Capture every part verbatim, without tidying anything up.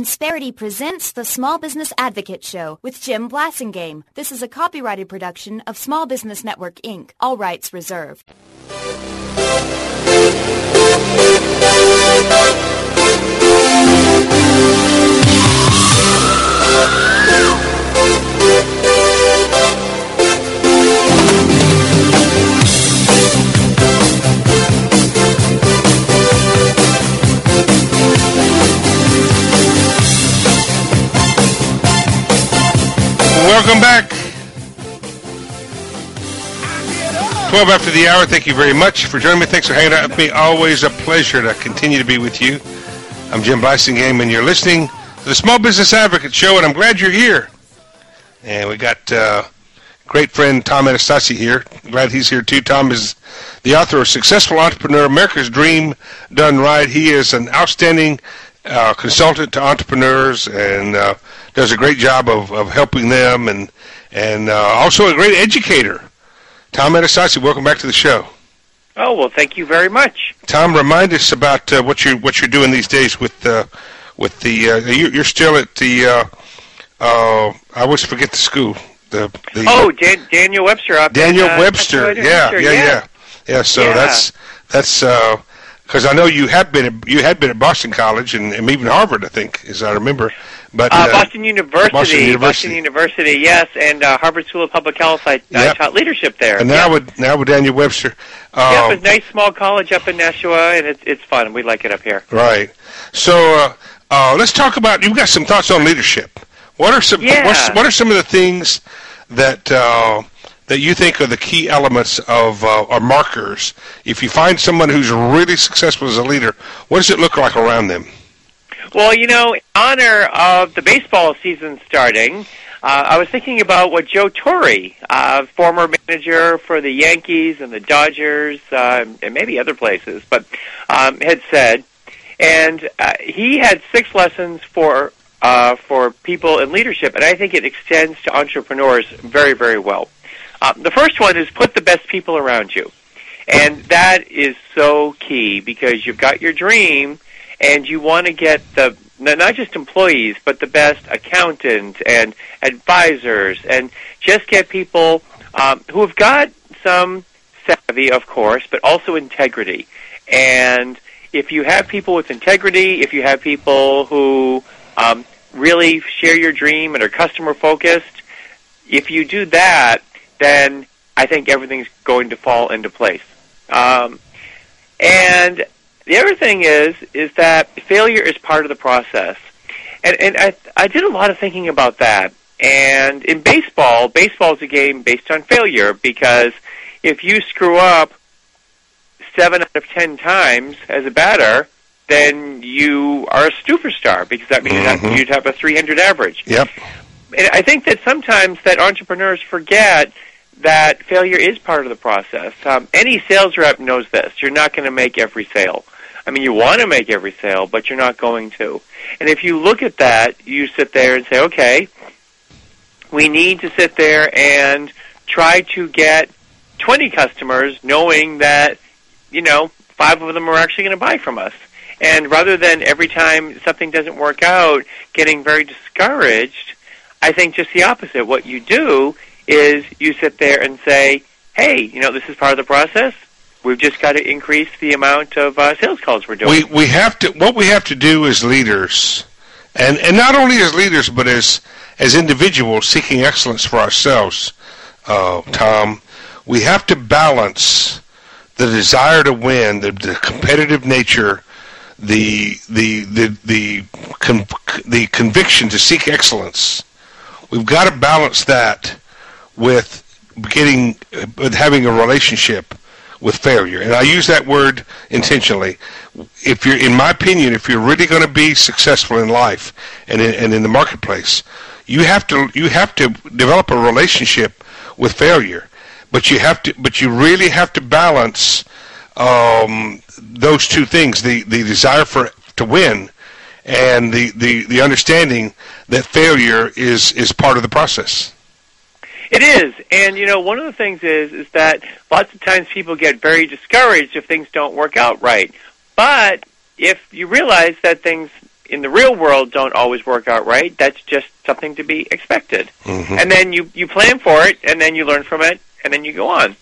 Insperity presents the Small Business Advocate Show with Jim Blasingame. This is a copyrighted production of Small Business Network, Incorporated. All rights reserved. Welcome back. twelve after the hour. Thank you very much for joining me. Thanks for hanging out with me. Always a pleasure to continue to be with you. I'm Jim Blasingame, and you're listening to the Small Business Advocate Show, and I'm glad you're here. And we got uh, great friend Tom Anastasi here. Glad he's here, too. Tom is the author of Successful Entrepreneur, America's Dream Done Right. He is an outstanding uh, consultant to entrepreneurs and uh, does a great job of, of helping them, and and uh, also a great educator. Tom Anastasi, welcome back to the show. Oh, well, thank you very much. Tom, remind us about uh, what you what you're doing these days with uh, with the. Uh, you, you're still at the. Uh, uh, I always forget the school. The, the oh, Dan, Daniel Webster up. Daniel in, uh, Webster. Yeah, yeah, yeah, yeah, yeah. So yeah. that's that's because uh, I know you have been at, you had been at Boston College and, and even Harvard, I think, as I remember. But uh, uh, Boston University, Boston University, Boston University, yes, and uh, Harvard School of Public Health. I, yep. I taught leadership there. And now yep. with now with Daniel Webster. Um, yeah, it's a nice small college up in Nashua, and it's it's fun. We like it up here. Right. So uh, uh, let's talk about. You've got some thoughts on leadership. What are some yeah. what's, What are some of the things that uh, that you think are the key elements of uh, or markers? If you find someone who's really successful as a leader, what does it look like around them? Well, you know, in honor of the baseball season starting, uh, I was thinking about what Joe Torre, uh, former manager for the Yankees and the Dodgers, uh, and maybe other places, but um, had said. And uh, he had six lessons for uh, for people in leadership, and I think it extends to entrepreneurs very, very well. Uh, the first one is put the best people around you. And that is so key because you've got your dream, and you want to get the not just employees, but the best accountants and advisors, and just get people um, who have got some savvy, of course, but also integrity. And if you have people with integrity, if you have people who um, really share your dream and are customer-focused, if you do that, then I think everything's going to fall into place. Um, and the other thing is is that failure is part of the process. And, and I, I did a lot of thinking about that. And in baseball, baseball is a game based on failure because if you screw up seven out of ten times as a batter, then you are a superstar because that means mm-hmm. you'd have a three hundred average. Yep. And I think that sometimes that entrepreneurs forget that failure is part of the process. Um, any sales rep knows this. You're not going to make every sale. I mean, you want to make every sale, but you're not going to. And if you look at that, you sit there and say, okay, we need to sit there and try to get twenty customers knowing that, you know, five of them are actually going to buy from us. And rather than every time something doesn't work out, getting very discouraged, I think just the opposite. What you do is you sit there and say, hey, you know, this is part of the process. We've just got to increase the amount of uh, sales calls we're doing. We we have to. What we have to do as leaders, and, and not only as leaders, but as as individuals seeking excellence for ourselves, uh, Tom, we have to balance the desire to win, the, the competitive nature, the the the the con, the conviction to seek excellence. We've got to balance that with getting with having a relationship with failure. And I use that word intentionally. If you're, in my opinion, if you're really going to be successful in life and in, and in the marketplace, you have to you have to develop a relationship with failure. But you have to but you really have to balance um, those two things, the, the desire for to win and the, the, the understanding that failure is, is part of the process. It is, and you know, one of the things is is that lots of times people get very discouraged if things don't work out right. But if you realize that things in the real world don't always work out right, that's just something to be expected. Mm-hmm. And then you, you plan for it, and then you learn from it, and then you go on.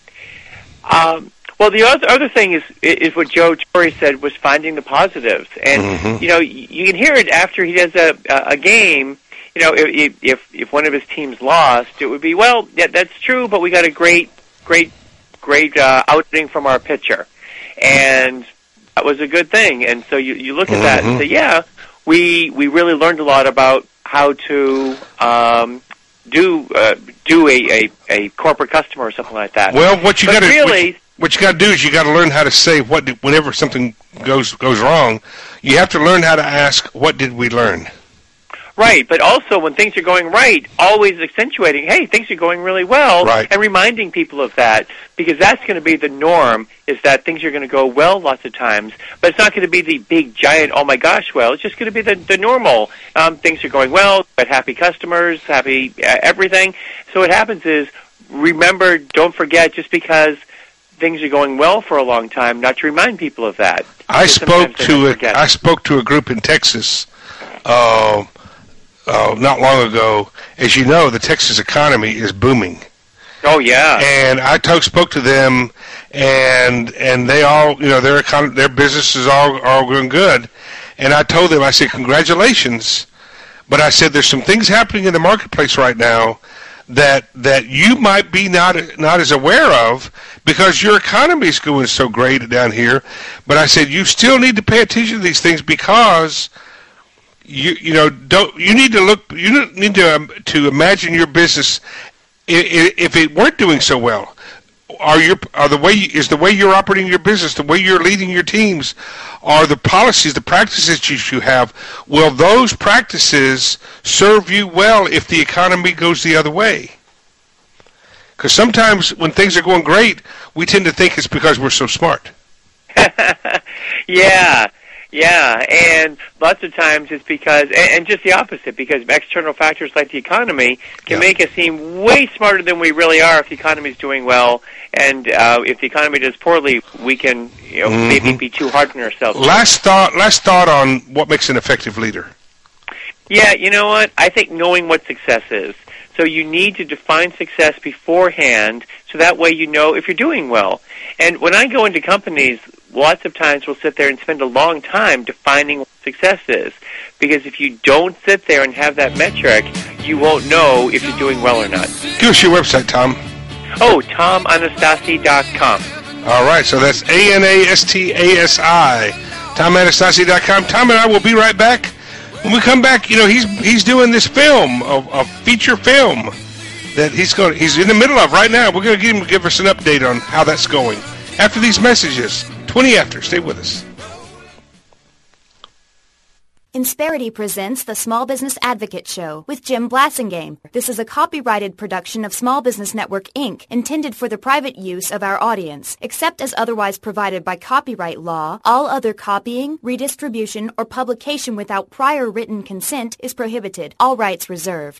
Um, well, the other, other thing is is what Joe Torre said, was finding the positives. And, mm-hmm. you know, you can hear it after he does a, a game. You know, if, if if one of his teams lost, it would be, well, yeah, that's true, but we got a great, great, great uh, outing from our pitcher. And that was a good thing. And so you, you look at mm-hmm. that and say, yeah, we we really learned a lot about how to um, do uh, do a, a, a corporate customer or something like that. Well, what you got to really, what, what you got to do is you got to learn how to say what did, whenever something goes goes wrong. You have to learn how to ask, what did we learn? Right, but also when things are going right, always accentuating, hey, things are going really well, right. and reminding people of that, because that's going to be the norm, is that things are going to go well lots of times, but it's not going to be the big, giant, oh my gosh, well, it's just going to be the, the normal. Um, things are going well, but happy customers, happy uh, everything. So what happens is, remember, don't forget, just because things are going well for a long time, not to remind people of that. I spoke to a, I spoke to a group in Texas, uh, Uh, not long ago. As you know, the Texas economy is booming. Oh yeah. And I to- spoke to them, and and they all, you know, their econ- their business is all all going good. And I told them, I said, congratulations, but I said there's some things happening in the marketplace right now that that you might be not not as aware of, because your economy is going so great down here. But I said you still need to pay attention to these things, because You you know don't you need to look you need to um, to imagine your business if, if it weren't doing so well. Are your are the way is the way you're operating your business, the way you're leading your teams, are the policies, the practices that you have, will those practices serve you well if the economy goes the other way? Because sometimes when things are going great, we tend to think it's because we're so smart. Yeah. Yeah, and lots of times it's because, and, and just the opposite, because external factors like the economy can yeah. make us seem way smarter than we really are if the economy is doing well, and uh, if the economy does poorly, we can, you know, mm-hmm. maybe be too hard on ourselves. Last thought, last thought on what makes an effective leader. Yeah, you know what? I think knowing what success is. So you need to define success beforehand, so that way you know if you're doing well. And when I go into companies, lots of times we'll sit there and spend a long time defining what success is. Because if you don't sit there and have that metric, you won't know if you're doing well or not. Give us your website, Tom. Oh, tom anastasi dot com. All right, so that's A N A S T A S I, tom anastasi dot com. Tom and I will be right back. When we come back, you know, he's he's doing this film, a, a feature film that he's going he's in the middle of right now. We're going to give him give us an update on how that's going after these messages. twenty after. Stay with us. Insperity presents the Small Business Advocate Show with Jim Blasingame. This is a copyrighted production of Small Business Network, Incorporated, intended for the private use of our audience. Except as otherwise provided by copyright law, all other copying, redistribution, or publication without prior written consent is prohibited. All rights reserved.